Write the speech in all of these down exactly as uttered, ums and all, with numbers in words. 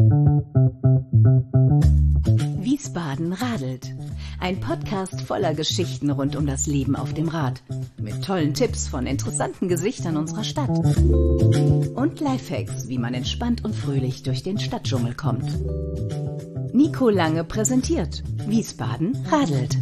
Wiesbaden radelt. Ein Podcast voller Geschichten rund um das Leben auf dem Rad. Mit tollen Tipps von interessanten Gesichtern unserer Stadt. Und Lifehacks, wie man entspannt und fröhlich durch den Stadtdschungel kommt. Nico Lange präsentiert Wiesbaden radelt.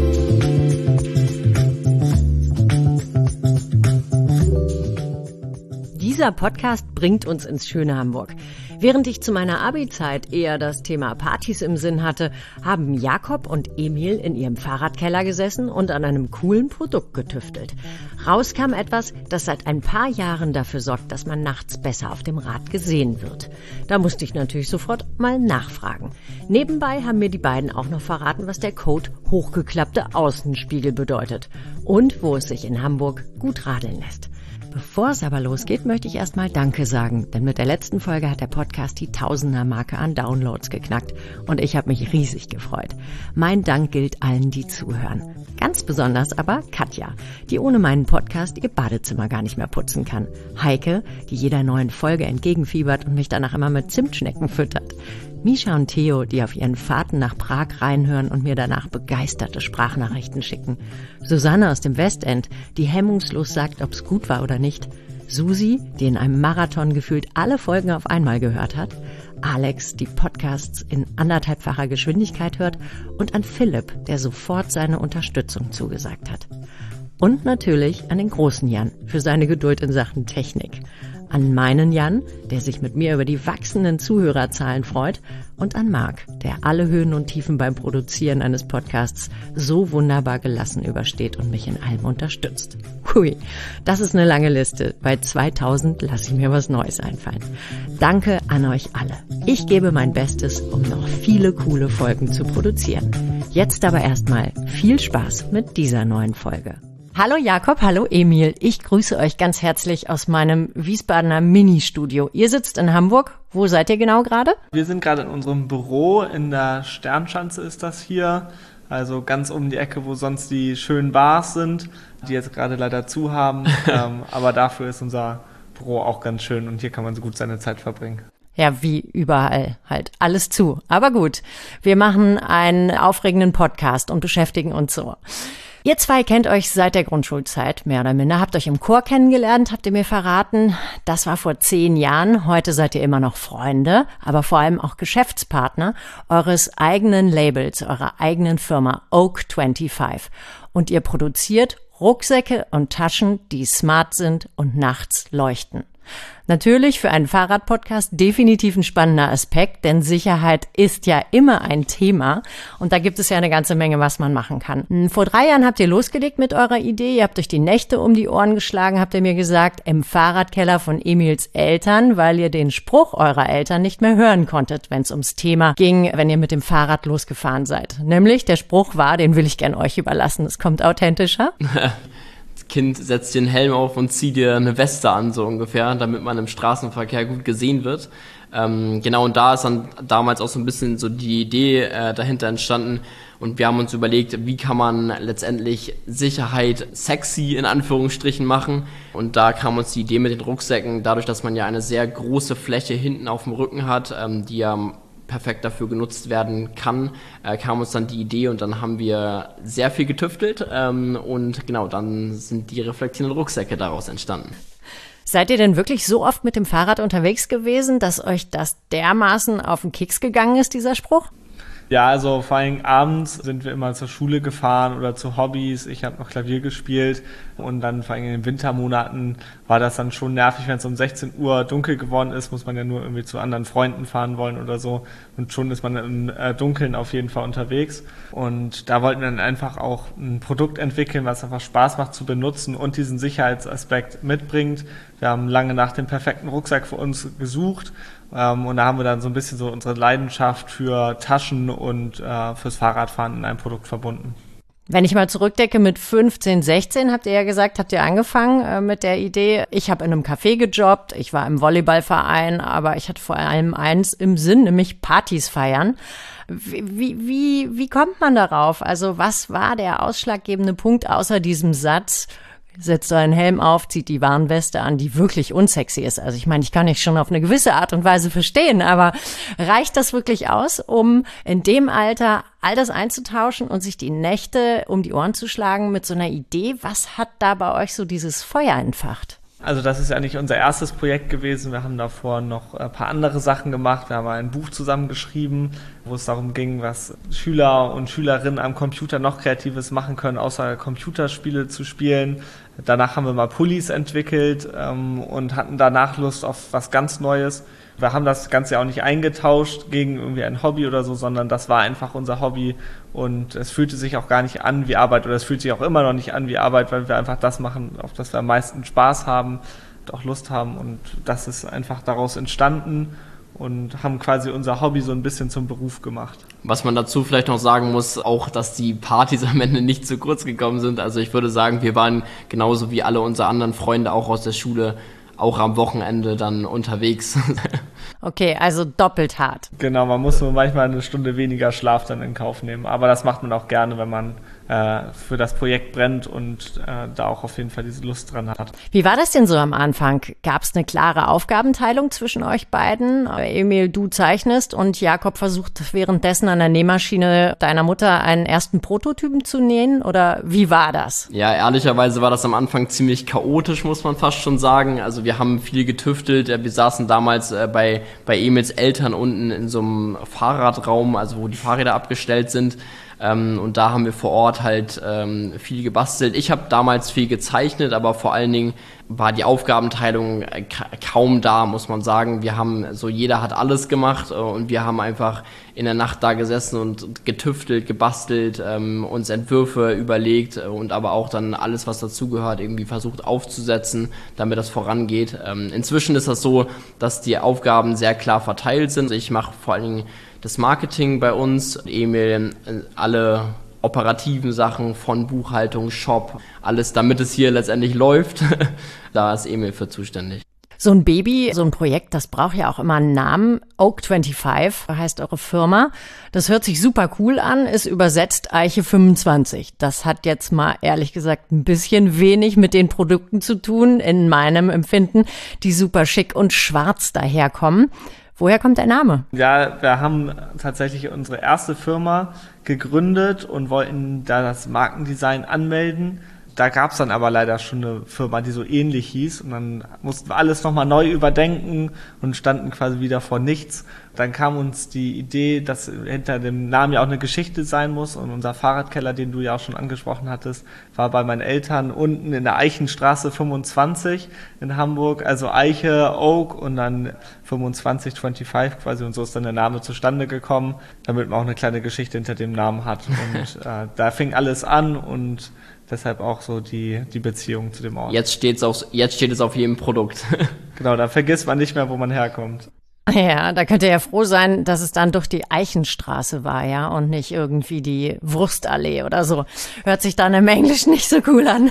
Dieser Podcast bringt uns ins schöne Hamburg. Während ich zu meiner Abi-Zeit eher das Thema Partys im Sinn hatte, haben Jakob und Emil in ihrem Fahrradkeller gesessen und an einem coolen Produkt getüftelt. Raus kam etwas, das seit ein paar Jahren dafür sorgt, dass man nachts besser auf dem Rad gesehen wird. Da musste ich natürlich sofort mal nachfragen. Nebenbei haben mir die beiden auch noch verraten, was der Code hochgeklappte Außenspiegel bedeutet und wo es sich in Hamburg gut radeln lässt. Bevor es aber losgeht, möchte ich erstmal Danke sagen, denn mit der letzten Folge hat der Podcast die Tausender-Marke an Downloads geknackt und ich habe mich riesig gefreut. Mein Dank gilt allen, die zuhören. Ganz besonders aber Katja, die ohne meinen Podcast ihr Badezimmer gar nicht mehr putzen kann. Heike, die jeder neuen Folge entgegenfiebert und mich danach immer mit Zimtschnecken füttert. Misha und Theo, die auf ihren Fahrten nach Prag reinhören und mir danach begeisterte Sprachnachrichten schicken. Susanne aus dem Westend, die hemmungslos sagt, ob's gut war oder nicht. Susi, die in einem Marathon gefühlt alle Folgen auf einmal gehört hat. Alex, die Podcasts in anderthalbfacher Geschwindigkeit hört. Und an Philipp, der sofort seine Unterstützung zugesagt hat. Und natürlich an den großen Jan für seine Geduld in Sachen Technik. An meinen Jan, der sich mit mir über die wachsenden Zuhörerzahlen freut, und an Marc, der alle Höhen und Tiefen beim Produzieren eines Podcasts so wunderbar gelassen übersteht und mich in allem unterstützt. Hui, das ist eine lange Liste. Bei zweitausend lasse ich mir was Neues einfallen. Danke an euch alle. Ich gebe mein Bestes, um noch viele coole Folgen zu produzieren. Jetzt aber erstmal viel Spaß mit dieser neuen Folge. Hallo Jakob, hallo Emil. Ich grüße euch ganz herzlich aus meinem Wiesbadener Ministudio. Ihr sitzt in Hamburg. Wo seid ihr genau gerade? Wir sind gerade in unserem Büro. In der Sternschanze ist das hier. Also ganz um die Ecke, wo sonst die schönen Bars sind, die jetzt gerade leider zu haben. ähm, aber dafür ist unser Büro auch ganz schön und hier kann man so gut seine Zeit verbringen. Ja, wie überall halt. Alles zu. Aber gut, wir machen einen aufregenden Podcast und beschäftigen uns so. Ihr zwei kennt euch seit der Grundschulzeit, mehr oder minder. Habt euch im Chor kennengelernt, habt ihr mir verraten. Das war vor zehn Jahren. Heute seid ihr immer noch Freunde, aber vor allem auch Geschäftspartner eures eigenen Labels, eurer eigenen Firma Oak fünfundzwanzig. Und ihr produziert Rucksäcke und Taschen, die smart sind und nachts leuchten. Natürlich für einen Fahrradpodcast definitiv ein spannender Aspekt, denn Sicherheit ist ja immer ein Thema und da gibt es ja eine ganze Menge, was man machen kann. Vor drei Jahren habt ihr losgelegt mit eurer Idee, ihr habt euch die Nächte um die Ohren geschlagen, habt ihr mir gesagt, im Fahrradkeller von Emils Eltern, weil ihr den Spruch eurer Eltern nicht mehr hören konntet, wenn es ums Thema ging, wenn ihr mit dem Fahrrad losgefahren seid. Nämlich, der Spruch war, den will ich gern euch überlassen, es kommt authentischer. Kind setzt dir einen Helm auf und zieh dir eine Weste an, so ungefähr, damit man im Straßenverkehr gut gesehen wird. Ähm, genau, und da ist dann damals auch so ein bisschen so die Idee äh, dahinter entstanden und wir haben uns überlegt, wie kann man letztendlich Sicherheit sexy in Anführungsstrichen machen, und da kam uns die Idee mit den Rucksäcken, dadurch, dass man ja eine sehr große Fläche hinten auf dem Rücken hat, ähm, die ja perfekt dafür genutzt werden kann, äh, kam uns dann die Idee und dann haben wir sehr viel getüftelt ähm, und genau, dann sind die reflektierenden Rucksäcke daraus entstanden. Seid ihr denn wirklich so oft mit dem Fahrrad unterwegs gewesen, dass euch das dermaßen auf den Keks gegangen ist, dieser Spruch? Ja, also vor allem abends sind wir immer zur Schule gefahren oder zu Hobbys. Ich habe noch Klavier gespielt und dann vor allem in den Wintermonaten war das dann schon nervig, wenn es um sechzehn Uhr dunkel geworden ist, muss man ja nur irgendwie zu anderen Freunden fahren wollen oder so und schon ist man im äh, Dunkeln auf jeden Fall unterwegs und da wollten wir dann einfach auch ein Produkt entwickeln, was einfach Spaß macht zu benutzen und diesen Sicherheitsaspekt mitbringt. Wir haben lange nach dem perfekten Rucksack für uns gesucht. Ähm, und da haben wir dann so ein bisschen so unsere Leidenschaft für Taschen und äh, fürs Fahrradfahren in einem Produkt verbunden. Wenn ich mal zurückdenke, mit fünfzehn, sechzehn habt ihr ja gesagt, habt ihr angefangen äh, mit der Idee, ich habe in einem Café gejobbt, ich war im Volleyballverein, aber ich hatte vor allem eins im Sinn, nämlich Partys feiern. Wie, wie, wie kommt man darauf? Also was war der ausschlaggebende Punkt außer diesem Satz, setzt euren Helm auf, zieht die Warnweste an, die wirklich unsexy ist. Also ich meine, ich kann euch schon auf eine gewisse Art und Weise verstehen, aber reicht das wirklich aus, um in dem Alter all das einzutauschen und sich die Nächte um die Ohren zu schlagen mit so einer Idee? Was hat da bei euch so dieses Feuer entfacht? Also das ist ja nicht unser erstes Projekt gewesen. Wir haben davor noch ein paar andere Sachen gemacht. Wir haben ein Buch zusammengeschrieben, wo es darum ging, was Schüler und Schülerinnen am Computer noch Kreatives machen können, außer Computerspiele zu spielen. Danach haben wir mal Pullis entwickelt ähm, und hatten danach Lust auf was ganz Neues. Wir haben das Ganze ja auch nicht eingetauscht gegen irgendwie ein Hobby oder so, sondern das war einfach unser Hobby und es fühlte sich auch gar nicht an wie Arbeit oder es fühlt sich auch immer noch nicht an wie Arbeit, weil wir einfach das machen, auf das wir am meisten Spaß haben und auch Lust haben und das ist einfach daraus entstanden und haben quasi unser Hobby so ein bisschen zum Beruf gemacht. Was man dazu vielleicht noch sagen muss, auch, dass die Partys am Ende nicht zu kurz gekommen sind. Also ich würde sagen, wir waren genauso wie alle unsere anderen Freunde auch aus der Schule auch am Wochenende dann unterwegs. Okay, also doppelt hart. Genau, man muss nur manchmal eine Stunde weniger Schlaf dann in Kauf nehmen. Aber das macht man auch gerne, wenn man äh, für das Projekt brennt und äh, da auch auf jeden Fall diese Lust dran hat. Wie war das denn so am Anfang? Gab es eine klare Aufgabenteilung zwischen euch beiden? Emil, du zeichnest und Jakob versucht währenddessen an der Nähmaschine deiner Mutter einen ersten Prototypen zu nähen? Oder wie war das? Ja, ehrlicherweise war das am Anfang ziemlich chaotisch, muss man fast schon sagen. Also wir haben viel getüftelt. Wir saßen damals äh, bei, bei Emils Eltern unten in so einem Fahrradraum, also wo die Fahrräder abgestellt sind. Ähm, und da haben wir vor Ort halt ähm, viel gebastelt. Ich habe damals viel gezeichnet, aber vor allen Dingen war die Aufgabenteilung äh, ka- kaum da, muss man sagen. Wir haben so, jeder hat alles gemacht äh, und wir haben einfach in der Nacht da gesessen und getüftelt, gebastelt, ähm, uns Entwürfe überlegt äh, und aber auch dann alles, was dazugehört, irgendwie versucht aufzusetzen, damit das vorangeht. Ähm, inzwischen ist das so, dass die Aufgaben sehr klar verteilt sind. Ich mache vor allen Dingen das Marketing bei uns, Emil alle operativen Sachen von Buchhaltung, Shop, alles, damit es hier letztendlich läuft. Da ist Emil für zuständig. So ein Baby, so ein Projekt, das braucht ja auch immer einen Namen. Oak fünfundzwanzig heißt eure Firma. Das hört sich super cool an, ist übersetzt Eiche fünfundzwanzig. Das hat jetzt mal ehrlich gesagt ein bisschen wenig mit den Produkten zu tun, in meinem Empfinden, die super schick und schwarz daherkommen. Woher kommt der Name? Ja, wir haben tatsächlich unsere erste Firma gegründet und wollten da das Markendesign anmelden. Da gab es dann aber leider schon eine Firma, die so ähnlich hieß und dann mussten wir alles nochmal neu überdenken und standen quasi wieder vor nichts. Dann kam uns die Idee, dass hinter dem Namen ja auch eine Geschichte sein muss und unser Fahrradkeller, den du ja auch schon angesprochen hattest, war bei meinen Eltern unten in der Eichenstraße fünfundzwanzig in Hamburg, also Eiche, Oak und dann fünfundzwanzig, fünfundzwanzig quasi und so ist dann der Name zustande gekommen, damit man auch eine kleine Geschichte hinter dem Namen hat und äh, da fing alles an und deshalb auch so die, die Beziehung zu dem Ort. Jetzt steht's auf, jetzt steht es auf jedem Produkt. Genau, da vergisst man nicht mehr, wo man herkommt. Ja, da könnt ihr ja froh sein, dass es dann doch die Eichenstraße war, ja, und nicht irgendwie die Wurstallee oder so. Hört sich dann im Englischen nicht so cool an.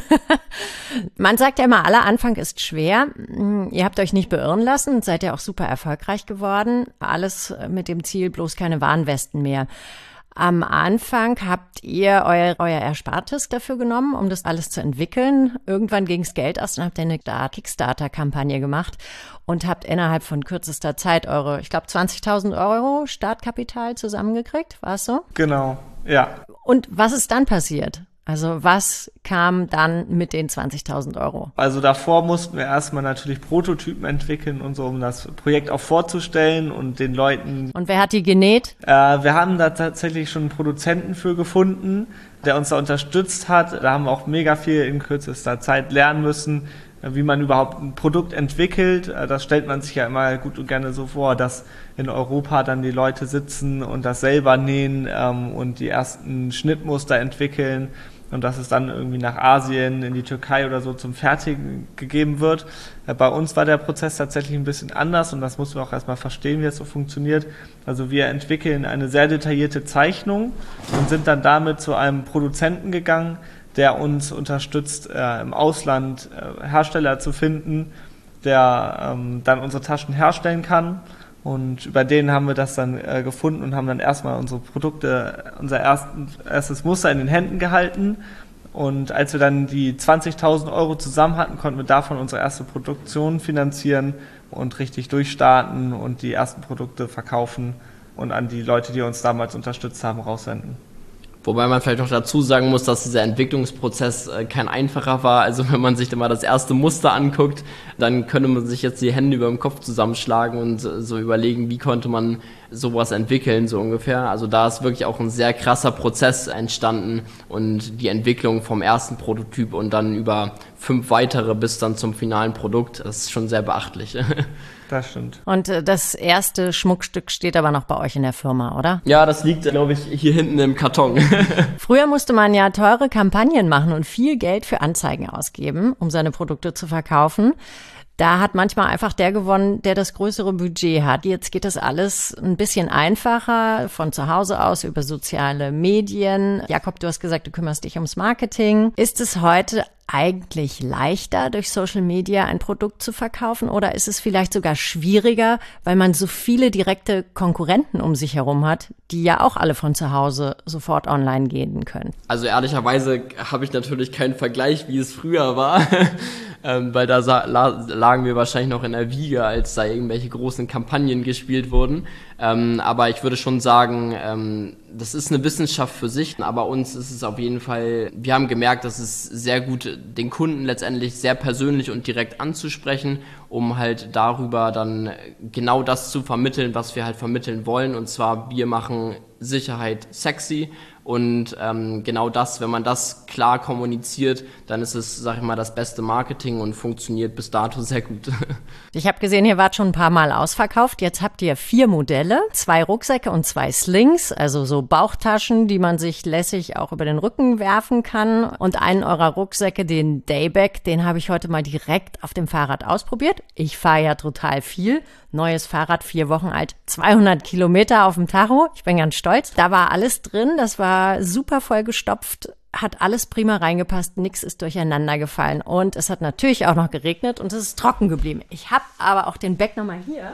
Man sagt ja immer, aller Anfang ist schwer. Ihr habt euch nicht beirren lassen, seid ja auch super erfolgreich geworden. Alles mit dem Ziel, bloß keine Warnwesten mehr. Am Anfang habt ihr euer, euer Erspartes dafür genommen, um das alles zu entwickeln. Irgendwann ging's Geld aus und habt ihr eine Kickstarter-Kampagne gemacht und habt innerhalb von kürzester Zeit eure, ich glaube, zwanzigtausend Euro Startkapital zusammengekriegt. War es so? Genau, ja. Und was ist dann passiert? Also was kam dann mit den zwanzigtausend Euro? Also davor mussten wir erstmal natürlich Prototypen entwickeln und so, um das Projekt auch vorzustellen und den Leuten... Und wer hat die genäht? Äh, wir haben da tatsächlich schon einen Produzenten für gefunden, der uns da unterstützt hat. Da haben wir auch mega viel in kürzester Zeit lernen müssen, wie man überhaupt ein Produkt entwickelt. Das stellt man sich ja immer gut und gerne so vor, dass in Europa dann die Leute sitzen und das selber nähen ähm, und die ersten Schnittmuster entwickeln. Und dass es dann irgendwie nach Asien, in die Türkei oder so zum Fertigen gegeben wird. Bei uns war der Prozess tatsächlich ein bisschen anders und das mussten wir auch erstmal verstehen, wie es so funktioniert. Also wir entwickeln eine sehr detaillierte Zeichnung und sind dann damit zu einem Produzenten gegangen, der uns unterstützt, äh, im Ausland äh, Hersteller zu finden, der ähm, dann unsere Taschen herstellen kann. Und über den haben wir das dann äh, gefunden und haben dann erstmal unsere Produkte, unser ersten, erstes Muster in den Händen gehalten Und als wir dann die zwanzigtausend Euro zusammen hatten, konnten wir davon unsere erste Produktion finanzieren und richtig durchstarten und die ersten Produkte verkaufen und an die Leute, die uns damals unterstützt haben, raussenden. Wobei man vielleicht noch dazu sagen muss, dass dieser Entwicklungsprozess äh, kein einfacher war. Also wenn man sich dann mal das erste Muster anguckt, dann könnte man sich jetzt die Hände über dem Kopf zusammenschlagen und äh, so überlegen, wie konnte man sowas entwickeln, so ungefähr. Also da ist wirklich auch ein sehr krasser Prozess entstanden und die Entwicklung vom ersten Prototyp und dann über fünf weitere bis dann zum finalen Produkt, das ist schon sehr beachtlich. Das stimmt. Und äh, das erste Schmuckstück steht aber noch bei euch in der Firma, oder? Ja, das liegt, glaube ich, hier hinten im Karton. Früher musste man ja teure Kampagnen machen und viel Geld für Anzeigen ausgeben, um seine Produkte zu verkaufen. Da hat manchmal einfach der gewonnen, der das größere Budget hat. Jetzt geht das alles ein bisschen einfacher, von zu Hause aus über soziale Medien. Jakob, du hast gesagt, du kümmerst dich ums Marketing. Ist es heute eigentlich leichter, durch Social Media ein Produkt zu verkaufen, oder ist es vielleicht sogar schwieriger, weil man so viele direkte Konkurrenten um sich herum hat, die ja auch alle von zu Hause sofort online gehen können? Also ehrlicherweise habe ich natürlich keinen Vergleich, wie es früher war, ähm, weil da sa- la- lagen wir wahrscheinlich noch in der Wiege, als da irgendwelche großen Kampagnen gespielt wurden. Ähm, aber ich würde schon sagen, ähm, das ist eine Wissenschaft für sich, aber uns ist es auf jeden Fall, wir haben gemerkt, dass es sehr gut, den Kunden letztendlich sehr persönlich und direkt anzusprechen, um halt darüber dann genau das zu vermitteln, was wir halt vermitteln wollen, und zwar wir machen Sicherheit sexy. Und ähm, genau das, wenn man das klar kommuniziert, dann ist es, sag ich mal, das beste Marketing und funktioniert bis dato sehr gut. Ich habe gesehen, ihr wart schon ein paar Mal ausverkauft. Jetzt habt ihr vier Modelle, zwei Rucksäcke und zwei Slings, also so Bauchtaschen, die man sich lässig auch über den Rücken werfen kann. Und einen eurer Rucksäcke, den Dayback, den habe ich heute mal direkt auf dem Fahrrad ausprobiert. Ich fahre ja total viel. Neues Fahrrad, vier Wochen alt, zweihundert Kilometer auf dem Tacho. Ich bin ganz stolz. Da war alles drin, das war super voll gestopft, hat alles prima reingepasst, nichts ist durcheinander gefallen. Und es hat natürlich auch noch geregnet und es ist trocken geblieben. Ich habe aber auch den Bag nochmal hier.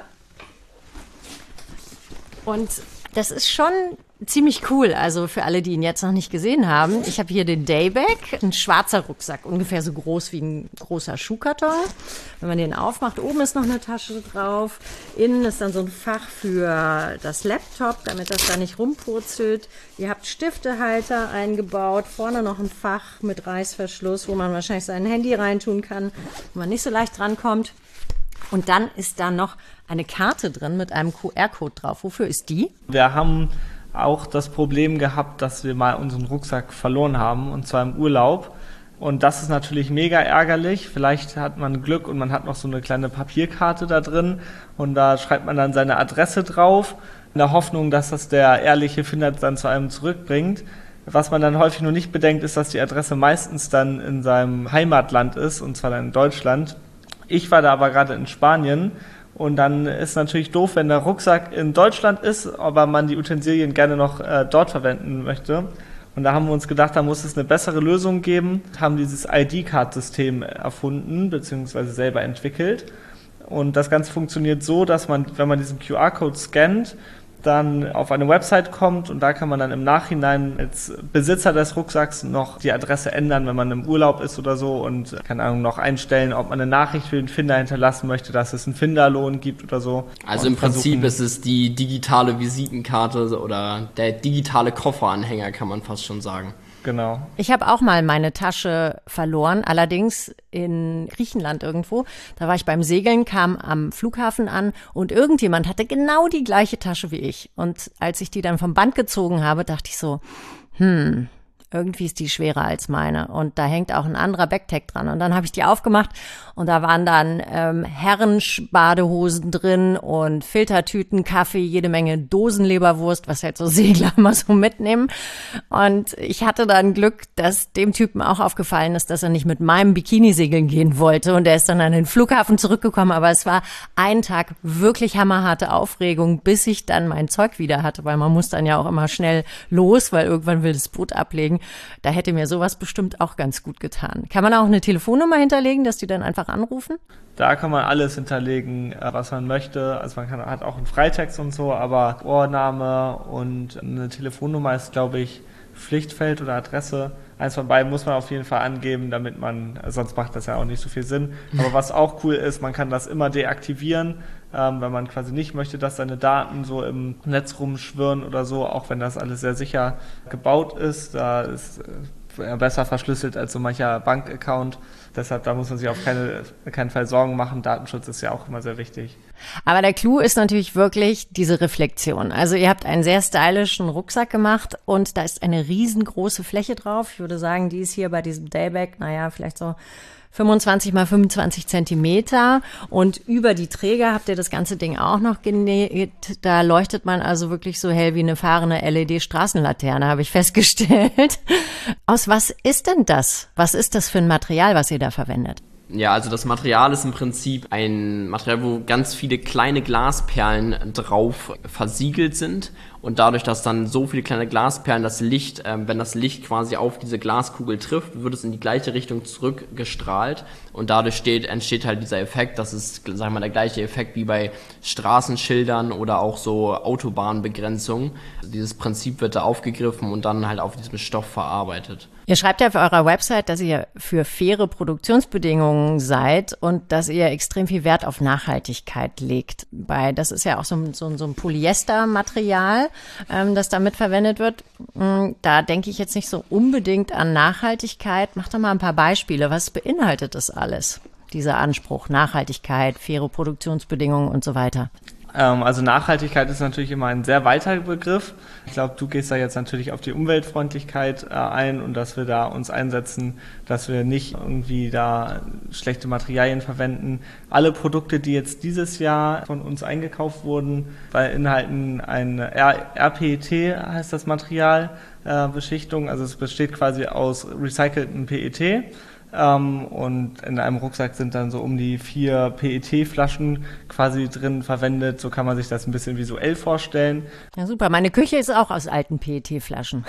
Und das ist schon ziemlich cool, also für alle, die ihn jetzt noch nicht gesehen haben. Ich habe hier den Dayback, ein schwarzer Rucksack, ungefähr so groß wie ein großer Schuhkarton. Wenn man den aufmacht, oben ist noch eine Tasche drauf. Innen ist dann so ein Fach für das Laptop, damit das da nicht rumpurzelt. Ihr habt Stiftehalter eingebaut, vorne noch ein Fach mit Reißverschluss, wo man wahrscheinlich sein Handy reintun kann, wo man nicht so leicht drankommt. Und dann ist da noch eine Karte drin mit einem Q R-Code drauf. Wofür ist die? Wir haben auch das Problem gehabt, dass wir mal unseren Rucksack verloren haben, und zwar im Urlaub. Und das ist natürlich mega ärgerlich. Vielleicht hat man Glück und man hat noch so eine kleine Papierkarte da drin und da schreibt man dann seine Adresse drauf, in der Hoffnung, dass das der ehrliche Finder dann zu einem zurückbringt. Was man dann häufig nur nicht bedenkt, ist, dass die Adresse meistens dann in seinem Heimatland ist, und zwar dann in Deutschland. Ich war da aber gerade in Spanien. Und dann ist natürlich doof, wenn der Rucksack in Deutschland ist, aber man die Utensilien gerne noch äh, dort verwenden möchte. Und da haben wir uns gedacht, da muss es eine bessere Lösung geben, haben dieses I D-Card-System erfunden bzw. selber entwickelt. Und das Ganze funktioniert so, dass man, wenn man diesen Q R-Code scannt, dann auf eine Website kommt, und da kann man dann im Nachhinein als Besitzer des Rucksacks noch die Adresse ändern, wenn man im Urlaub ist oder so, und keine Ahnung, noch einstellen, ob man eine Nachricht für den Finder hinterlassen möchte, dass es einen Finderlohn gibt oder so. Also im Prinzip ist es die digitale Visitenkarte oder der digitale Kofferanhänger, kann man fast schon sagen. Genau. Ich habe auch mal meine Tasche verloren, allerdings in Griechenland irgendwo. Da war ich beim Segeln, kam am Flughafen an und irgendjemand hatte genau die gleiche Tasche wie ich. Und als ich die dann vom Band gezogen habe, dachte ich so, hm, irgendwie ist die schwerer als meine. Und da hängt auch ein anderer Backtag dran. Und dann habe ich die aufgemacht und da waren dann ähm, Herrenbadehosen drin und Filtertüten, Kaffee, jede Menge Dosenleberwurst, was halt so Segler immer so mitnehmen. Und ich hatte dann Glück, dass dem Typen auch aufgefallen ist, dass er nicht mit meinem Bikini segeln gehen wollte. Und er ist dann an den Flughafen zurückgekommen. Aber es war ein Tag wirklich hammerharte Aufregung, bis ich dann mein Zeug wieder hatte, weil man muss dann ja auch immer schnell los, weil irgendwann will das Boot ablegen. Da hätte mir sowas bestimmt auch ganz gut getan. Kann man auch eine Telefonnummer hinterlegen, dass die dann einfach anrufen? Da kann man alles hinterlegen, was man möchte. Also man kann, hat auch einen Freitext und so, aber Ortsname und eine Telefonnummer ist, glaube ich, Pflichtfeld oder Adresse. eins von beiden muss man auf jeden Fall angeben, damit man, sonst macht das ja auch nicht so viel Sinn. Aber was auch cool ist, man kann das immer deaktivieren, ähm, wenn man quasi nicht möchte, dass seine Daten so im Netz rumschwirren oder so, auch wenn das alles sehr sicher gebaut ist. Da ist äh, besser verschlüsselt als so mancher Bankaccount. Deshalb, da muss man sich auf keine, keinen Fall Sorgen machen. Datenschutz ist ja auch immer sehr wichtig. Aber der Clou ist natürlich wirklich diese Reflexion. Also ihr habt einen sehr stylischen Rucksack gemacht und da ist eine riesengroße Fläche drauf. Ich würde sagen, die ist hier bei diesem Daybag, naja, vielleicht so fünfundzwanzig mal fünfundzwanzig Zentimeter. Und über die Träger habt ihr das ganze Ding auch noch genäht. Da leuchtet man also wirklich so hell wie eine fahrende L E D-Straßenlaterne, habe ich festgestellt. Aus was ist denn das? Was ist das für ein Material, was ihr da verwendet? Ja, also das Material ist im Prinzip ein Material, wo ganz viele kleine Glasperlen drauf versiegelt sind und dadurch, dass dann so viele kleine Glasperlen das Licht, äh, wenn das Licht quasi auf diese Glaskugel trifft, wird es in die gleiche Richtung zurückgestrahlt und dadurch steht, entsteht halt dieser Effekt, das ist, sagen wir mal, der gleiche Effekt wie bei Straßenschildern oder auch so Autobahnbegrenzungen. Also dieses Prinzip wird da aufgegriffen und dann halt auf diesem Stoff verarbeitet. Ihr schreibt ja auf eurer Website, dass ihr für faire Produktionsbedingungen seid und dass ihr extrem viel Wert auf Nachhaltigkeit legt. Bei, das ist ja auch so, so, so ein Polyestermaterial, ähm, das da mitverwendet wird. Da denke ich jetzt nicht so unbedingt an Nachhaltigkeit. Mach doch mal ein paar Beispiele. Was beinhaltet das alles? Dieser Anspruch, Nachhaltigkeit, faire Produktionsbedingungen und so weiter. Also Nachhaltigkeit ist natürlich immer ein sehr weiter Begriff. Ich glaube, du gehst da jetzt natürlich auf die Umweltfreundlichkeit äh, ein und dass wir da uns einsetzen, dass wir nicht irgendwie da schlechte Materialien verwenden. Alle Produkte, die jetzt dieses Jahr von uns eingekauft wurden, beinhalten eine R P E T, heißt das Material, äh, Beschichtung. Also es besteht quasi aus recyceltem P E T. Um, und in einem Rucksack sind dann so um die vier P E T-Flaschen quasi drin verwendet. So kann man sich das ein bisschen visuell vorstellen. Ja, super. Meine Küche ist auch aus alten P E T-Flaschen.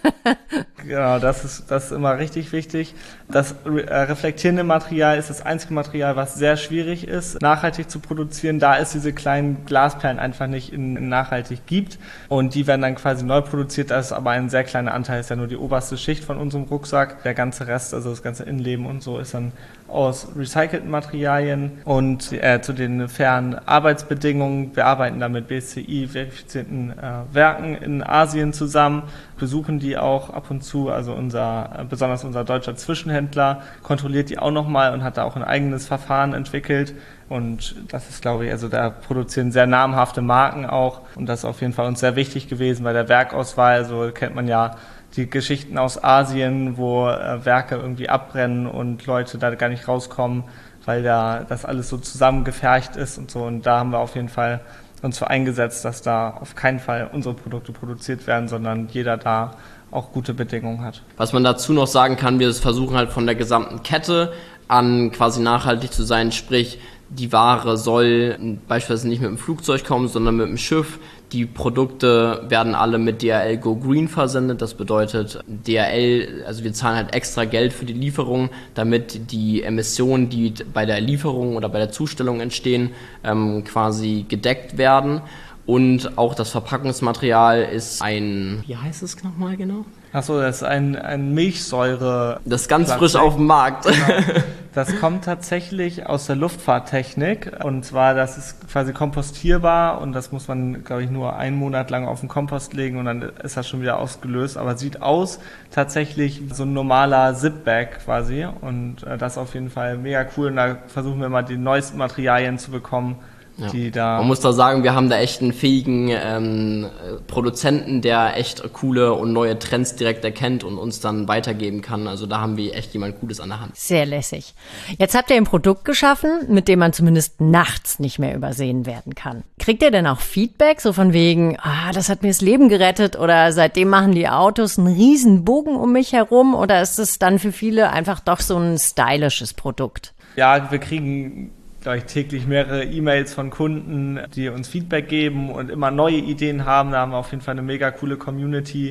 Genau, das ist, das ist immer richtig wichtig. Das re- äh, reflektierende Material ist das einzige Material, was sehr schwierig ist, nachhaltig zu produzieren, da es diese kleinen Glasperlen einfach nicht in, in nachhaltig gibt. Und die werden dann quasi neu produziert. Das ist aber ein sehr kleiner Anteil, ist ja nur die oberste Schicht von unserem Rucksack. Der ganze Rest, also das ganze Innenleben und so, ist dann aus recycelten Materialien. Und äh, zu den fairen Arbeitsbedingungen, wir arbeiten da mit B S C I-verifizierten äh, Werken in Asien zusammen, besuchen die auch ab und zu, also unser, besonders unser deutscher Zwischenhändler kontrolliert die auch nochmal und hat da auch ein eigenes Verfahren entwickelt. Und das ist, glaube ich, also da produzieren sehr namhafte Marken auch. Und das ist auf jeden Fall uns sehr wichtig gewesen bei der Werkauswahl. So kennt man ja die Geschichten aus Asien, wo äh, Werke irgendwie abbrennen und Leute da gar nicht rauskommen, weil da das alles so zusammengefercht ist und so. Und da haben wir auf jeden Fall uns für eingesetzt, dass da auf keinen Fall unsere Produkte produziert werden, sondern jeder da auch gute Bedingungen hat. Was man dazu noch sagen kann, wir versuchen halt von der gesamten Kette an quasi nachhaltig zu sein, sprich die Ware soll beispielsweise nicht mit dem Flugzeug kommen, sondern mit dem Schiff. Die Produkte werden alle mit D H L Go Green versendet. Das bedeutet, D H L, also wir zahlen halt extra Geld für die Lieferung, damit die Emissionen, die bei der Lieferung oder bei der Zustellung entstehen, ähm, quasi gedeckt werden. Und auch das Verpackungsmaterial ist ein, wie heißt es nochmal genau? Achso, das ist ein, ein Milchsäure. Das ist ganz frisch auf dem Markt. Genau. Das kommt tatsächlich aus der Luftfahrttechnik. Und zwar, das ist quasi kompostierbar und das muss man, glaube ich, nur einen Monat lang auf den Kompost legen und dann ist das schon wieder ausgelöst. Aber sieht aus tatsächlich so ein normaler Zip-Bag quasi. Und das ist auf jeden Fall mega cool. Und da versuchen wir mal die neuesten Materialien zu bekommen. Ja. Die da Man muss da sagen, wir haben da echt einen fähigen ähm, Produzenten, der echt coole und neue Trends direkt erkennt und uns dann weitergeben kann. Also da haben wir echt jemand Cooles an der Hand. Sehr lässig. Jetzt habt ihr ein Produkt geschaffen, mit dem man zumindest nachts nicht mehr übersehen werden kann. Kriegt ihr denn auch Feedback, so von wegen, ah, das hat mir das Leben gerettet oder seitdem machen die Autos einen riesen Bogen um mich herum oder ist es dann für viele einfach doch so ein stylisches Produkt? Ja, wir kriegen glaube ich, täglich mehrere E-Mails von Kunden, die uns Feedback geben und immer neue Ideen haben. Da haben wir auf jeden Fall eine mega coole Community,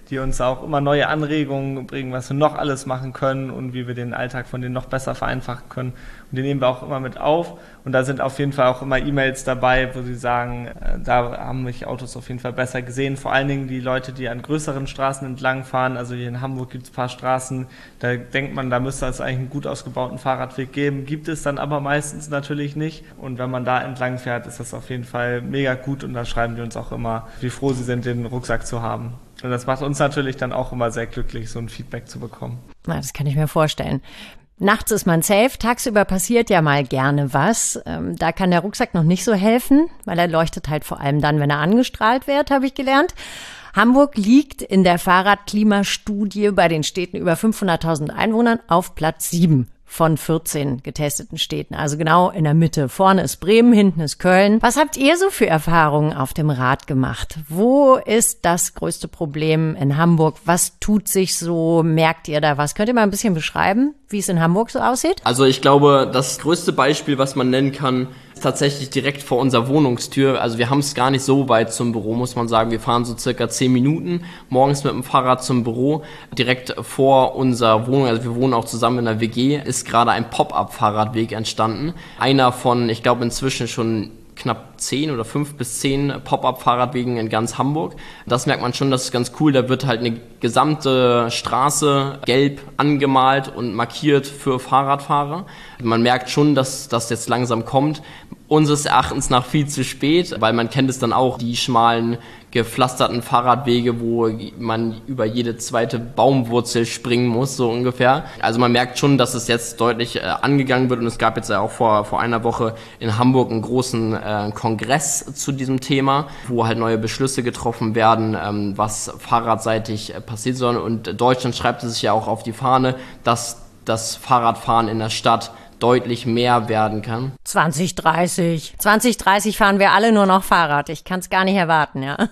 die uns auch immer neue Anregungen bringen, was wir noch alles machen können und wie wir den Alltag von denen noch besser vereinfachen können. Und die nehmen wir auch immer mit auf. Und da sind auf jeden Fall auch immer E-Mails dabei, wo sie sagen, da haben mich Autos auf jeden Fall besser gesehen. Vor allen Dingen die Leute, die an größeren Straßen entlang fahren. Also hier in Hamburg gibt es ein paar Straßen, da denkt man, da müsste es eigentlich einen gut ausgebauten Fahrradweg geben. Gibt es dann aber meistens natürlich nicht. Und wenn man da entlang fährt, ist das auf jeden Fall mega gut. Und da schreiben die uns auch immer, wie froh sie sind, den Rucksack zu haben. Und das macht uns natürlich dann auch immer sehr glücklich, so ein Feedback zu bekommen. Na, das kann ich mir vorstellen. Nachts ist man safe, tagsüber passiert ja mal gerne was. Ähm, da kann der Rucksack noch nicht so helfen, weil er leuchtet halt vor allem dann, wenn er angestrahlt wird, habe ich gelernt. Hamburg liegt in der Fahrradklimastudie bei den Städten über fünfhunderttausend Einwohnern auf Platz sieben von vierzehn getesteten Städten. Also genau in der Mitte. Vorne ist Bremen, hinten ist Köln. Was habt ihr so für Erfahrungen auf dem Rad gemacht? Wo ist das größte Problem in Hamburg? Was tut sich so? Merkt ihr da was? Könnt ihr mal ein bisschen beschreiben, wie es in Hamburg so aussieht? Also ich glaube, das größte Beispiel, was man nennen kann, ist tatsächlich direkt vor unserer Wohnungstür. Also wir haben es gar nicht so weit zum Büro, muss man sagen. Wir fahren so circa zehn Minuten morgens mit dem Fahrrad zum Büro. Direkt vor unserer Wohnung, also wir wohnen auch zusammen in einer W G, ist gerade ein Pop-up-Fahrradweg entstanden. Einer von, ich glaube inzwischen schon knapp zehn oder fünf bis zehn Pop-up-Fahrradwegen in ganz Hamburg. Das merkt man schon, das ist ganz cool. Da wird halt eine gesamte Straße gelb angemalt und markiert für Fahrradfahrer. Man merkt schon, dass das jetzt langsam kommt. Unseres Erachtens nach viel zu spät, weil man kennt es dann auch, die schmalen, gepflasterten Fahrradwege, wo man über jede zweite Baumwurzel springen muss, so ungefähr. Also man merkt schon, dass es jetzt deutlich äh, angegangen wird und es gab jetzt ja auch vor vor einer Woche in Hamburg einen großen äh, Kongress zu diesem Thema, wo halt neue Beschlüsse getroffen werden, ähm, was fahrradseitig äh, passieren soll. Und Deutschland schreibt es sich ja auch auf die Fahne, dass das Fahrradfahren in der Stadt deutlich mehr werden kann. zwanzig dreißig. zwanzig dreißig fahren wir alle nur noch Fahrrad. Ich kann es gar nicht erwarten, ja.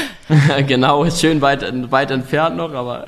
Genau, ist schön weit, weit entfernt noch, aber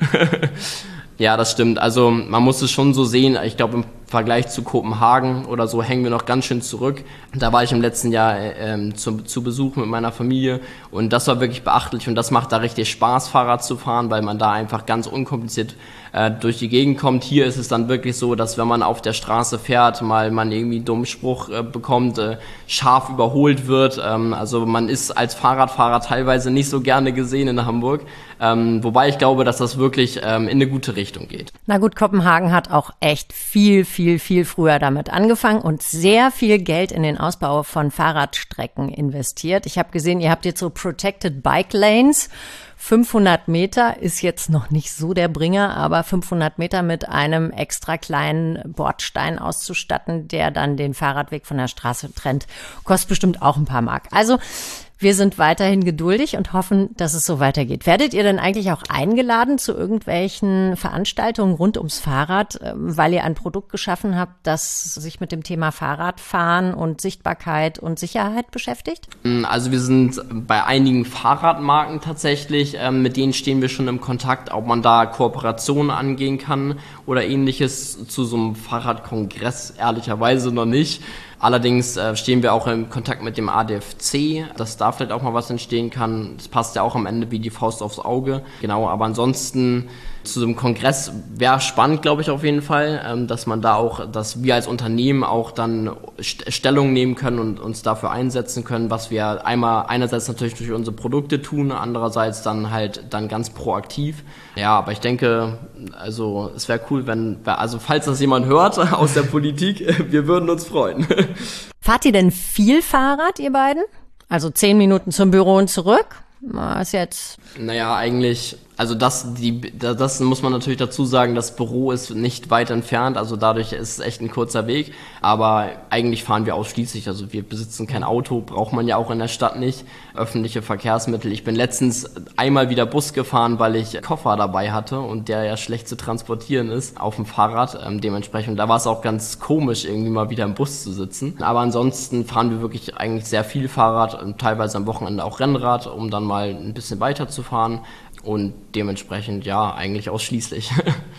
ja, das stimmt. Also man muss es schon so sehen. Ich glaube, im Vergleich zu Kopenhagen oder so hängen wir noch ganz schön zurück. Da war ich im letzten Jahr ähm, zu, zu Besuch mit meiner Familie und das war wirklich beachtlich und das macht da richtig Spaß, Fahrrad zu fahren, weil man da einfach ganz unkompliziert äh, durch die Gegend kommt. Hier ist es dann wirklich so, dass wenn man auf der Straße fährt, mal man irgendwie einen dummen Spruch äh, bekommt, äh, scharf überholt wird. Ähm, also man ist als Fahrradfahrer teilweise nicht so gerne gesehen in Hamburg. Ähm, wobei ich glaube, dass das wirklich ähm, in eine gute Richtung geht. Na gut, Kopenhagen hat auch echt viel, viel, viel früher damit angefangen und sehr viel Geld in den Ausbau von Fahrradstrecken investiert. Ich habe gesehen, ihr habt jetzt so Protected Bike Lanes. fünfhundert Meter ist jetzt noch nicht so der Bringer, aber fünfhundert Meter mit einem extra kleinen Bordstein auszustatten, der dann den Fahrradweg von der Straße trennt, kostet bestimmt auch ein paar Mark. Also wir sind weiterhin geduldig und hoffen, dass es so weitergeht. Werdet ihr denn eigentlich auch eingeladen zu irgendwelchen Veranstaltungen rund ums Fahrrad, weil ihr ein Produkt geschaffen habt, das sich mit dem Thema Fahrradfahren und Sichtbarkeit und Sicherheit beschäftigt? Also wir sind bei einigen Fahrradmarken tatsächlich, mit denen stehen wir schon im Kontakt, ob man da Kooperationen angehen kann oder ähnliches. Zu so einem Fahrradkongress ehrlicherweise noch nicht. Allerdings äh, stehen wir auch im Kontakt mit dem A D F C, dass da vielleicht auch mal was entstehen kann. Das passt ja auch am Ende wie die Faust aufs Auge. Genau, aber ansonsten zu so einem Kongress wäre spannend, glaube ich, auf jeden Fall, ähm, dass man da auch, dass wir als Unternehmen auch dann St- Stellung nehmen können und uns dafür einsetzen können, was wir einmal einerseits natürlich durch unsere Produkte tun, andererseits dann halt dann ganz proaktiv. Ja, aber ich denke, also es wäre cool, wenn, also falls das jemand hört aus der Politik, wir würden uns freuen. Fahrt ihr denn viel Fahrrad, ihr beiden? Also zehn Minuten zum Büro und zurück? Was jetzt? Naja, eigentlich, also das, die, das muss man natürlich dazu sagen, das Büro ist nicht weit entfernt, also dadurch ist es echt ein kurzer Weg, aber eigentlich fahren wir ausschließlich, also wir besitzen kein Auto, braucht man ja auch in der Stadt nicht, öffentliche Verkehrsmittel. Ich bin letztens einmal wieder Bus gefahren, weil ich Koffer dabei hatte und der ja schlecht zu transportieren ist auf dem Fahrrad, ähm, dementsprechend, da war es auch ganz komisch, irgendwie mal wieder im Bus zu sitzen, aber ansonsten fahren wir wirklich eigentlich sehr viel Fahrrad und teilweise am Wochenende auch Rennrad, um dann mal ein bisschen weiter zu fahren und dementsprechend ja, eigentlich ausschließlich.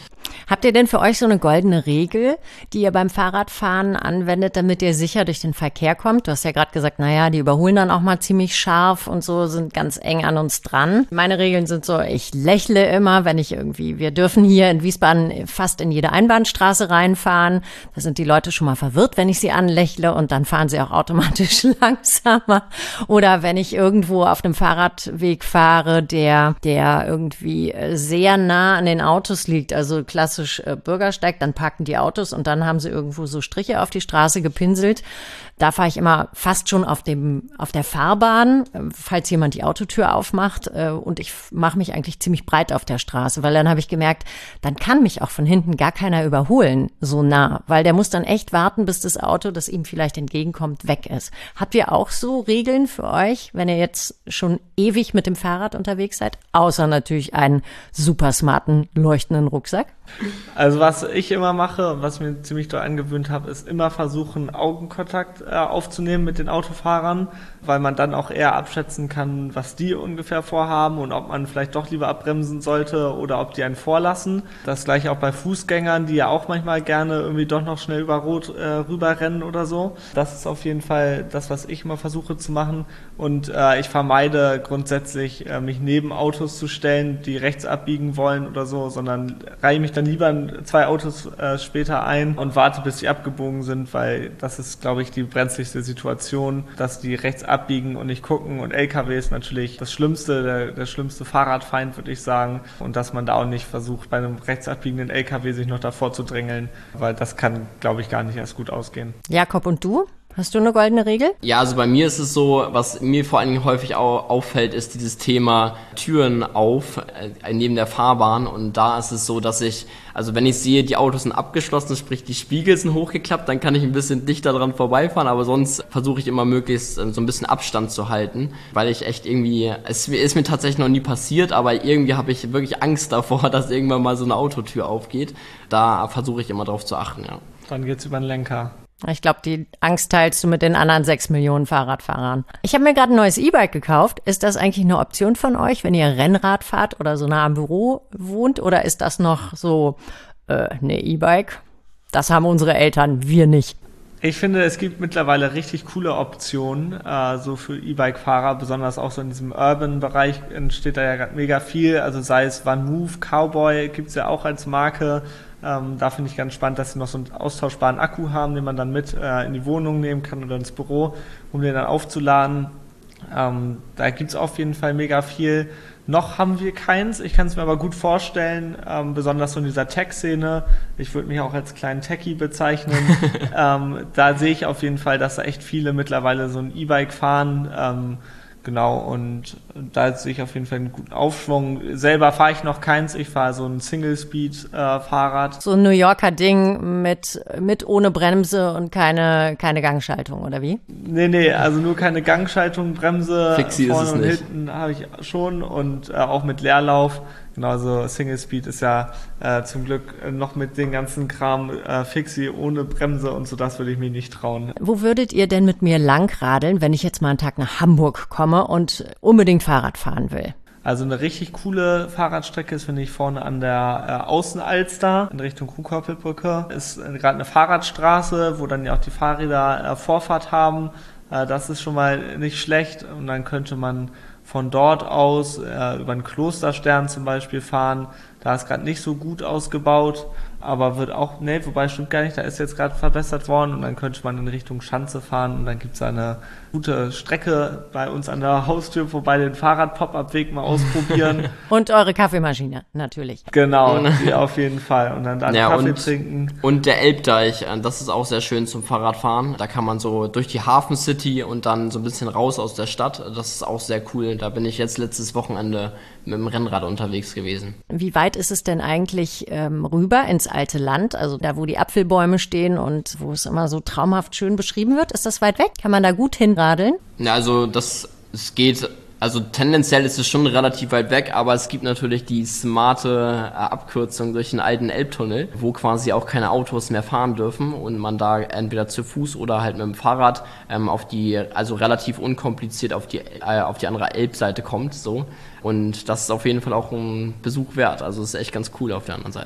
Habt ihr denn für euch so eine goldene Regel, die ihr beim Fahrradfahren anwendet, damit ihr sicher durch den Verkehr kommt? Du hast ja gerade gesagt, naja, die überholen dann auch mal ziemlich scharf und so, sind ganz eng an uns dran. Meine Regeln sind so, ich lächle immer, wenn ich irgendwie, wir dürfen hier in Wiesbaden fast in jede Einbahnstraße reinfahren. Da sind die Leute schon mal verwirrt, wenn ich sie anlächle und dann fahren sie auch automatisch langsamer. Oder wenn ich irgendwo auf einem Fahrradweg fahre, der, der irgendwie sehr nah an den Autos liegt, also klassisch Bürgersteig, dann parken die Autos und dann haben sie irgendwo so Striche auf die Straße gepinselt. Da fahre ich immer fast schon auf dem auf der Fahrbahn, falls jemand die Autotür aufmacht, und ich mache mich eigentlich ziemlich breit auf der Straße, weil dann habe ich gemerkt, dann kann mich auch von hinten gar keiner überholen, so nah, weil der muss dann echt warten, bis das Auto, das ihm vielleicht entgegenkommt, weg ist. Habt ihr auch so Regeln für euch, wenn ihr jetzt schon ewig mit dem Fahrrad unterwegs seid, außer natürlich einen super smarten, leuchtenden Rucksack? Also was ich immer mache und was ich mir ziemlich doll angewöhnt habe, ist immer versuchen, Augenkontakt äh, aufzunehmen mit den Autofahrern, weil man dann auch eher abschätzen kann, was die ungefähr vorhaben und ob man vielleicht doch lieber abbremsen sollte oder ob die einen vorlassen. Das gleiche auch bei Fußgängern, die ja auch manchmal gerne irgendwie doch noch schnell über Rot äh, rüberrennen oder so. Das ist auf jeden Fall das, was ich immer versuche zu machen. Und äh, ich vermeide grundsätzlich, äh, mich neben Autos zu stellen, die rechts abbiegen wollen oder so, sondern reihe mich dann lieber zwei Autos äh, später ein und warte, bis sie abgebogen sind, weil das ist, glaube ich, die brenzligste Situation, dass die rechts abbiegen und nicht gucken. Und L K W ist natürlich das Schlimmste, der, der schlimmste Fahrradfeind, würde ich sagen. Und dass man da auch nicht versucht, bei einem rechts abbiegenden L K W sich noch davor zu drängeln, weil das kann, glaube ich, gar nicht erst gut ausgehen. Jakob, und du? Hast du eine goldene Regel? Ja, also bei mir ist es so, was mir vor allen Dingen häufig auch auffällt, ist dieses Thema Türen auf, äh, neben der Fahrbahn. Und da ist es so, dass ich, also wenn ich sehe, die Autos sind abgeschlossen, sprich die Spiegel sind hochgeklappt, dann kann ich ein bisschen dichter dran vorbeifahren, aber sonst versuche ich immer möglichst äh, so ein bisschen Abstand zu halten, weil ich echt irgendwie, es ist mir tatsächlich noch nie passiert, aber irgendwie habe ich wirklich Angst davor, dass irgendwann mal so eine Autotür aufgeht. Da versuche ich immer drauf zu achten, ja. Dann geht's über den Lenker. Ich glaube, die Angst teilst du mit den anderen sechs Millionen Fahrradfahrern. Ich habe mir gerade ein neues E-Bike gekauft. Ist das eigentlich eine Option von euch, wenn ihr Rennrad fahrt oder so nah am Büro wohnt? Oder ist das noch so, äh, ne, E-Bike? Das haben unsere Eltern, wir nicht. Ich finde, es gibt mittlerweile richtig coole Optionen, äh, so für E-Bike-Fahrer, besonders auch so in diesem Urban-Bereich entsteht da ja gerade mega viel. Also sei es VanMoof, Cowboy gibt's ja auch als Marke. Ähm, da finde ich ganz spannend, dass sie noch so einen austauschbaren Akku haben, den man dann mit äh, in die Wohnung nehmen kann oder ins Büro, um den dann aufzuladen. Ähm, da gibt's auf jeden Fall mega viel. Noch haben wir keins, ich kann es mir aber gut vorstellen, ähm, besonders so in dieser Tech-Szene. Ich würde mich auch als kleinen Techie bezeichnen. ähm, da sehe ich auf jeden Fall, dass da echt viele mittlerweile so ein E-Bike fahren. Ähm, Genau, und da sehe ich auf jeden Fall einen guten Aufschwung. Selber fahre ich noch keins, ich fahre so ein Single-Speed-Fahrrad. Äh, so ein New Yorker Ding mit, mit ohne Bremse und keine, keine Gangschaltung, oder wie? Nee, nee, also nur keine Gangschaltung, Bremse, Fixie vorne ist es und nicht. hinten habe ich schon und äh, auch mit Leerlauf. Genauso Single Speed ist ja äh, zum Glück noch mit den ganzen Kram äh, Fixie ohne Bremse und so, das würde ich mir nicht trauen. Wo würdet ihr denn mit mir langradeln, wenn ich jetzt mal einen Tag nach Hamburg komme und unbedingt Fahrrad fahren will? Also eine richtig coole Fahrradstrecke ist, finde ich, vorne an der äh, Außenalster in Richtung Kuhkoppelbrücke. Ist äh, gerade eine Fahrradstraße, wo dann ja auch die Fahrräder äh, Vorfahrt haben. Äh, das ist schon mal nicht schlecht und dann könnte man von dort aus äh, über den Klosterstern zum Beispiel fahren. Da ist gerade nicht so gut ausgebaut, aber wird auch, nee, wobei stimmt gar nicht, da ist jetzt gerade verbessert worden und dann könnte man in Richtung Schanze fahren und dann gibt es eine gute Strecke bei uns an der Haustür, wobei den Fahrrad-Pop-Up-Weg mal ausprobieren. Und eure Kaffeemaschine, natürlich. Genau, die auf jeden Fall. Und dann da Ja, Kaffee und, trinken. und der Elbdeich, äh, das ist auch sehr schön zum Fahrradfahren. Da kann man so durch die Hafen City und dann so ein bisschen raus aus der Stadt. Das ist auch sehr cool. Da bin ich jetzt letztes Wochenende mit dem Rennrad unterwegs gewesen. Wie weit ist es denn eigentlich ähm, rüber ins alte Land? Also da, wo die Apfelbäume stehen und wo es immer so traumhaft schön beschrieben wird. Ist das weit weg? Kann man da gut hinradeln? Ja, also das, es geht, also tendenziell ist es schon relativ weit weg, aber es gibt natürlich die smarte äh, Abkürzung durch den alten Elbtunnel, wo quasi auch keine Autos mehr fahren dürfen und man da entweder zu Fuß oder halt mit dem Fahrrad ähm, auf die, also relativ unkompliziert auf die, äh, auf die andere Elbseite kommt, so. Und das ist auf jeden Fall auch ein Besuch wert. Also es ist echt ganz cool auf der anderen Seite.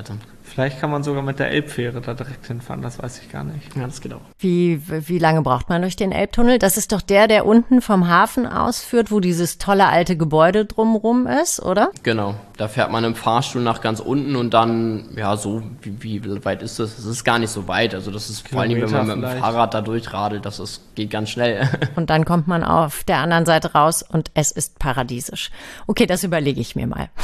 Vielleicht kann man sogar mit der Elbfähre da direkt hinfahren, das weiß ich gar nicht. Ja, das geht auch. Wie, wie lange braucht man durch den Elbtunnel? Das ist doch der, der unten vom Hafen ausführt, wo dieses tolle alte Gebäude drumrum ist, oder? Genau, da fährt man im Fahrstuhl nach ganz unten und dann, ja, so, wie, wie weit ist das? Das ist gar nicht so weit, also das ist vor allem, wenn man mit dem vielleicht. Fahrrad da durchradelt, das ist, geht ganz schnell. Und dann kommt man auf der anderen Seite raus und es ist paradiesisch. Okay, das überlege ich mir mal.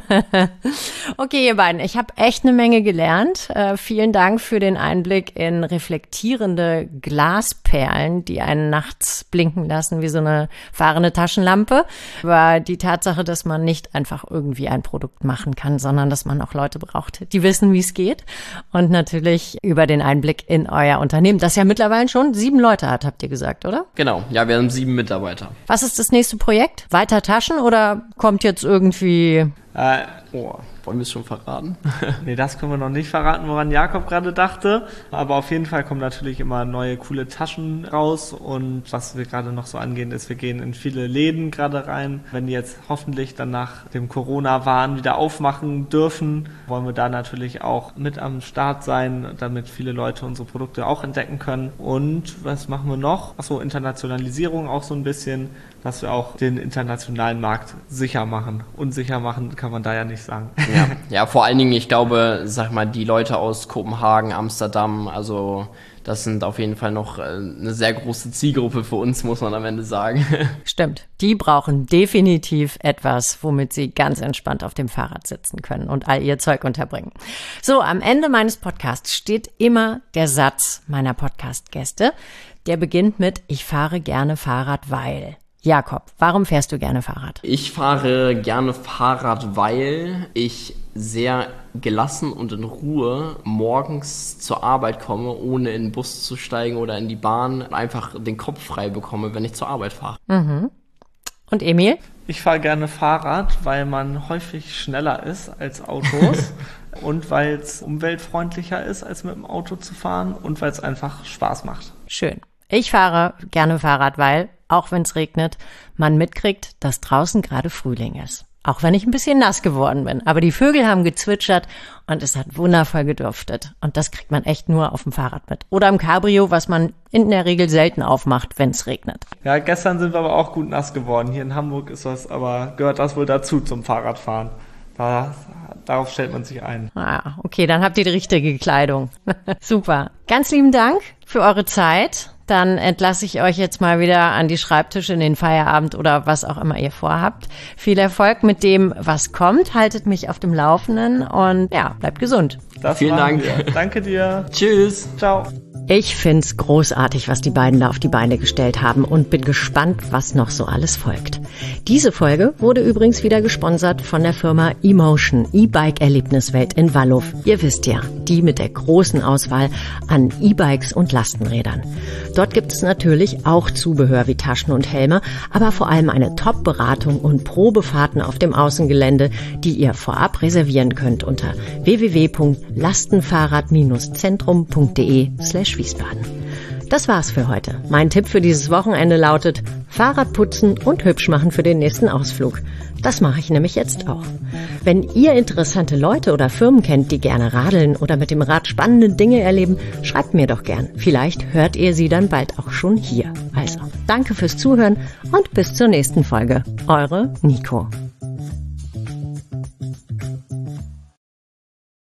Okay, ihr beiden, ich habe echt eine Menge gelernt. Äh, vielen Dank für den Einblick in reflektierende Glasperlen, die einen nachts blinken lassen wie so eine fahrende Taschenlampe. Über die Tatsache, dass man nicht einfach irgendwie ein Produkt machen kann, sondern dass man auch Leute braucht, die wissen, wie es geht. Und natürlich über den Einblick in euer Unternehmen, das ja mittlerweile schon sieben Leute hat, habt ihr gesagt, oder? Genau, ja, wir haben sieben Mitarbeiter. Was ist das nächste Projekt? Weiter Taschen oder kommt jetzt irgendwie... Äh, Oh, wollen wir es schon verraten? nee, das können wir noch nicht verraten, woran Jakob gerade dachte. Aber auf jeden Fall kommen natürlich immer neue, coole Taschen raus. Und was wir gerade noch so angehen, ist, wir gehen in viele Läden gerade rein. Wenn die jetzt hoffentlich dann nach dem Corona-Wahn wieder aufmachen dürfen, wollen wir da natürlich auch mit am Start sein, damit viele Leute unsere Produkte auch entdecken können. Und was machen wir noch? Achso, Internationalisierung auch so ein bisschen, dass wir auch den internationalen Markt sicher machen. Unsicher machen kann man da ja nicht sagen. Ja, ja, vor allen Dingen, ich glaube, sag mal, die Leute aus Kopenhagen, Amsterdam, also das sind auf jeden Fall noch eine sehr große Zielgruppe für uns, muss man am Ende sagen. Stimmt, die brauchen definitiv etwas, womit sie ganz entspannt auf dem Fahrrad sitzen können und all ihr Zeug unterbringen. So, am Ende meines Podcasts steht immer der Satz meiner Podcast-Gäste. Der beginnt mit: Ich fahre gerne Fahrrad, weil... Jakob, warum fährst du gerne Fahrrad? Ich fahre gerne Fahrrad, weil ich sehr gelassen und in Ruhe morgens zur Arbeit komme, ohne in den Bus zu steigen oder in die Bahn, einfach den Kopf frei bekomme, wenn ich zur Arbeit fahre. Mhm. Und Emil? Ich fahre gerne Fahrrad, weil man häufig schneller ist als Autos und weil es umweltfreundlicher ist, als mit dem Auto zu fahren und weil es einfach Spaß macht. Schön. Ich fahre gerne Fahrrad, weil, auch wenn es regnet, man mitkriegt, dass draußen gerade Frühling ist. Auch wenn ich ein bisschen nass geworden bin. Aber die Vögel haben gezwitschert und es hat wundervoll geduftet. Und das kriegt man echt nur auf dem Fahrrad mit. Oder im Cabrio, was man in der Regel selten aufmacht, wenn es regnet. Ja, gestern sind wir aber auch gut nass geworden. Hier in Hamburg ist das, aber gehört das wohl dazu zum Fahrradfahren. Da, darauf stellt man sich ein. Ah, okay, dann habt ihr die richtige Kleidung. Super. Ganz lieben Dank für eure Zeit. Dann entlasse ich euch jetzt mal wieder an die Schreibtische in den Feierabend oder was auch immer ihr vorhabt. Viel Erfolg mit dem, was kommt. Haltet mich auf dem Laufenden und ja, bleibt gesund. Das Vielen Dank. Wir. Danke dir. Tschüss. Ciao. Ich find's großartig, was die beiden da auf die Beine gestellt haben und bin gespannt, was noch so alles folgt. Diese Folge wurde übrigens wieder gesponsert von der Firma eMotion, E-Bike-Erlebniswelt in Wallow. Ihr wisst ja, die mit der großen Auswahl an E-Bikes und Lastenrädern. Dort gibt es natürlich auch Zubehör wie Taschen und Helme, aber vor allem eine Top-Beratung und Probefahrten auf dem Außengelände, die ihr vorab reservieren könnt unter w w w punkt lastenfahrrad zentrum punkt de slash Wiesbaden. Das war's für heute. Mein Tipp für dieses Wochenende lautet: Fahrrad putzen und hübsch machen für den nächsten Ausflug. Das mache ich nämlich jetzt auch. Wenn ihr interessante Leute oder Firmen kennt, die gerne radeln oder mit dem Rad spannende Dinge erleben, schreibt mir doch gern. Vielleicht hört ihr sie dann bald auch schon hier. Also, danke fürs Zuhören und bis zur nächsten Folge. Eure Nico.